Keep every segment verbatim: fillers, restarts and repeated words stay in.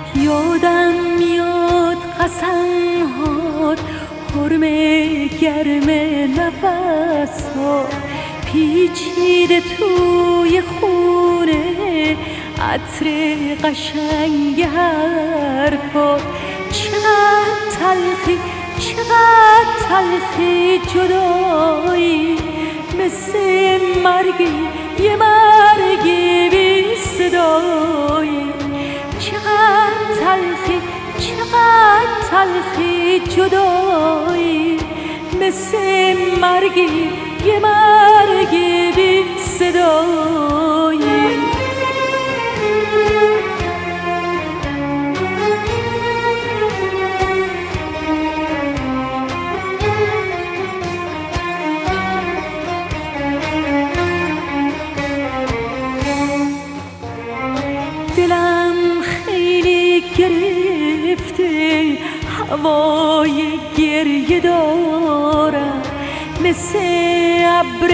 یادم میاد قسم هات، حرمه گرم نفس ها پیچیده توی خونه، عطر قشنگ حرفات. چقدر تلخی چقدر تلخی جدایی، مثل مرگی یه مرگی بی صدایی. چقدر تلخی چقدر تلخی جدایی، مثل مرگی یه مرگی بی صدایی. دلم خیلی گرفته، هوای گریه دارم، مثل ابر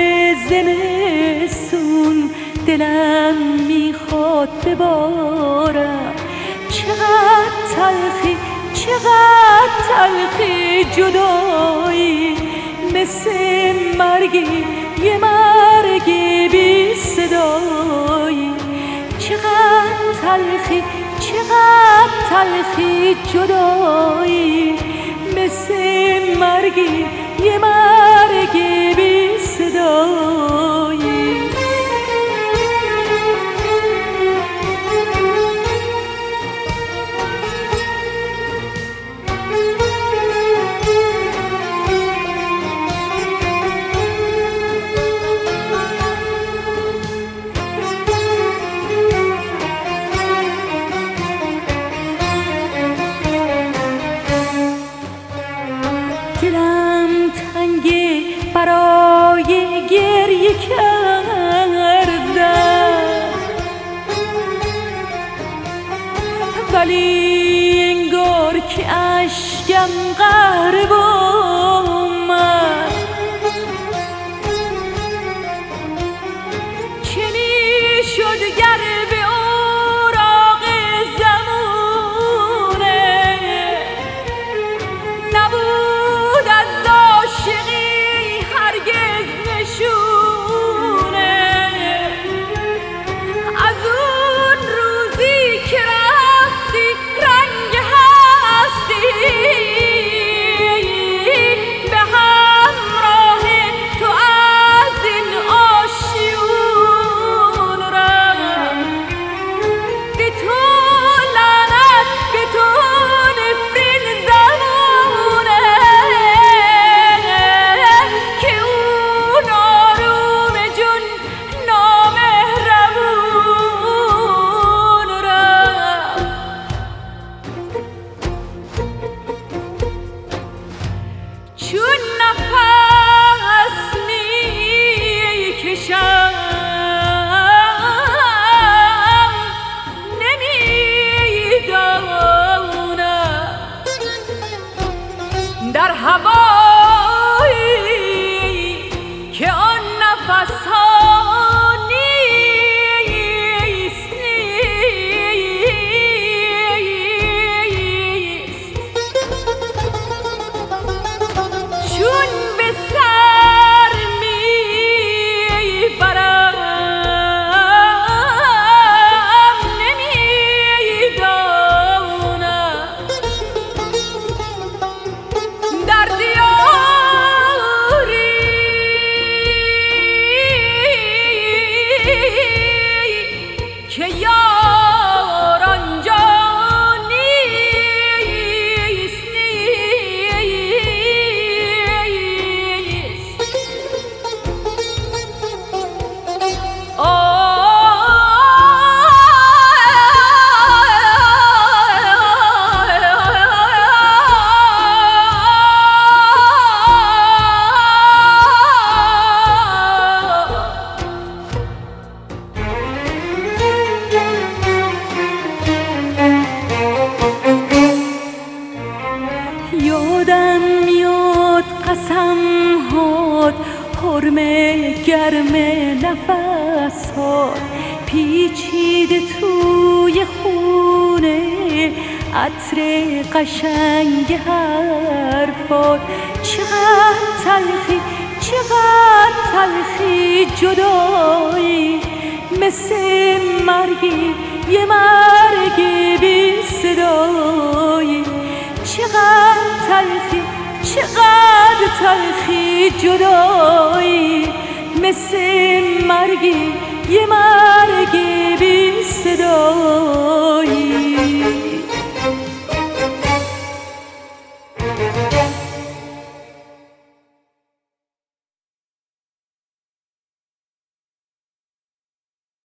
زمستون دلم میخواد ببارم. چقدر تلخی چقدر تلخی جدایی، مثل مرگی یه مرگی بی صدایی. چقدر تلخی چقدر تلخی جدایی، مثل مرگی یه مرگی بی صدایی. دلم تنگه برای گریه کردن، ولی انگار که اشکم قهر با من. چه میشد گر به اوراق زمونه نبود از عاشقی هرگز نشونه. از اون روزی که رفتی رنگ هستی، به همراه تو از این آشیون رفت. به تو لعنت به تو نفرین زمونه، که اون آروم جون نامهربون رفت. چون نفس میکشم نمیدانم در هوایی که آن نفس ها نیست نیست. چون به سر میبرم نمیدانم در دیاری که یار آنجا نیست نیست. یادم میاد قسم هات، حرمه گرم نفس ها پیچیده توی خونه، عطر قشنگ حرفات. چقدر تلخی چقدر تلخی جدایی، مثل مرگی یه مرگ بی صدایی. چقدر تلخی چقدر تلخی جدایی، مثل مرگی یه مرگ بی